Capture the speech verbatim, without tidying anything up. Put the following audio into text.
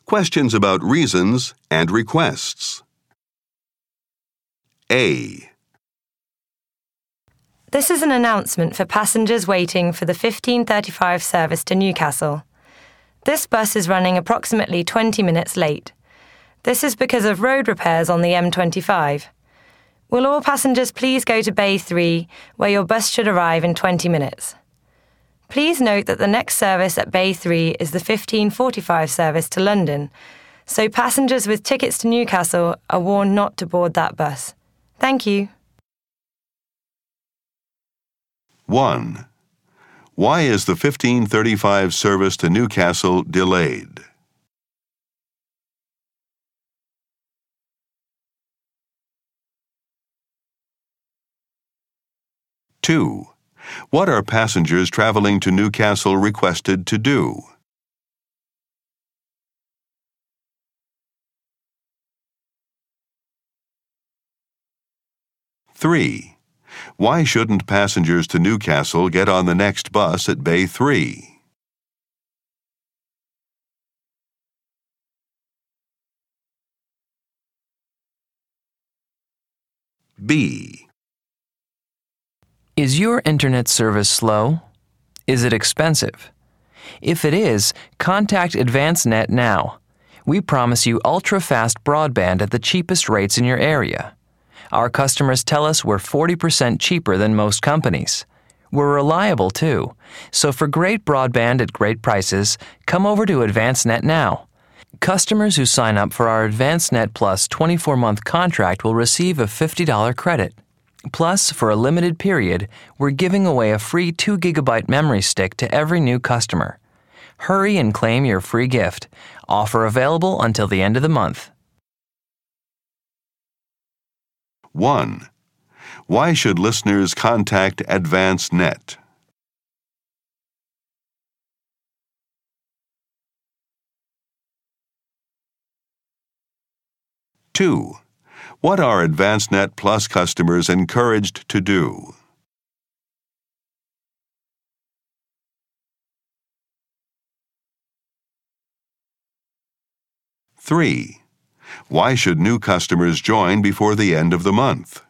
Questions about reasons and requests. A. This is an announcement for passengers waiting for the fifteen thirty-five service to Newcastle. This bus is running approximately twenty minutes late. This is because of road repairs on the M twenty-five. Will all passengers please go to Bay three, where your bus should arrive in twenty minutes. Please note that the next service at Bay three is the fifteen forty-five service to London, so passengers with tickets to Newcastle are warned not to board that bus. Thank you. one. Why is the fifteen thirty-five service to Newcastle delayed? two. What are passengers traveling to Newcastle requested to do? three. Why shouldn't passengers to Newcastle get on the next bus at Bay three? B. Is your internet service slow? Is it expensive? If it is, contact AdvanceNet now. We promise you ultra-fast broadband at the cheapest rates in your area. Our customers tell us we're forty percent cheaper than most companies. We're reliable too, so for great broadband at great prices, come over to AdvanceNet now. Customers who sign up for our AdvanceNet Plus twenty-four month contract will receive a fifty dollar credit. Plus, for a limited period, we're giving away a free two gigabyte memory stick to every new customer. Hurry and claim your free gift. Offer available until the end of the month. one. Why should listeners contact AdvanceNet? two. What are AdvanceNet Plus customers encouraged to do? three. Why should new customers join before the end of the month?